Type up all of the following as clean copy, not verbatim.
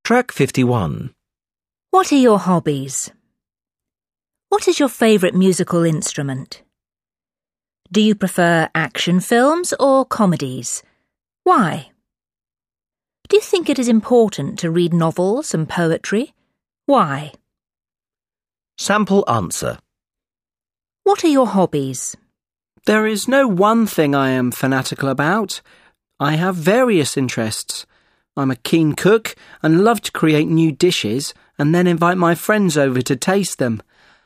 Track 51. What are your hobbies? What is your favourite musical instrument? Do you prefer action films or comedies? Why? Do you think it is important to read novels and poetry? Why? Sample answer. What are your hobbies? There is no one thing I am fanatical about. I have various interests. I'm a keen cook and love to create new dishes and then invite my friends over to taste them.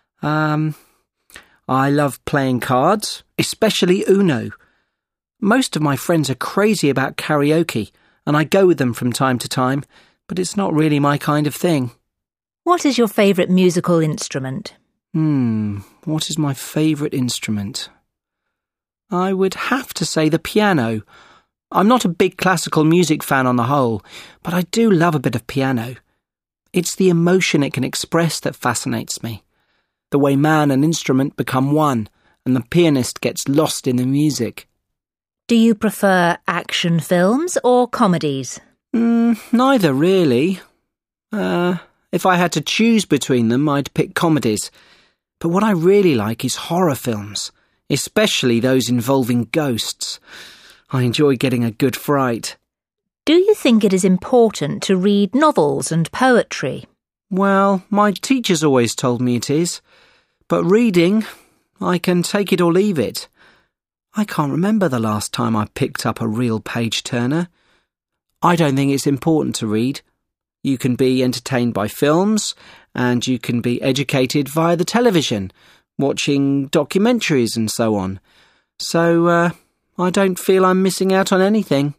I love playing cards, especially Uno. Most of my friends are crazy about karaoke, and I go with them from time to time, but it's not really my kind of thing. What is your favourite musical instrument? What is my favourite instrument? I would have to say the piano. I'm not a big classical music fan on the whole, but I do love a bit of piano. It's the emotion it can express that fascinates me. The way man and instrument become one, and the pianist gets lost in the music. Do you prefer action films or comedies? Neither really. If I had to choose between them, I'd pick comedies. But what I really like is horror films, especially those involving ghosts. I enjoy getting a good fright. Do you think it is important to read novels and poetry? Well, my teachers always told me it is. But reading, I can take it or leave it. I can't remember the last time I picked up a real page-turner. I don't think it's important to read. You can be entertained by films, and you can be educated via the television, watching documentaries and so on. So, I don't feel I'm missing out on anything.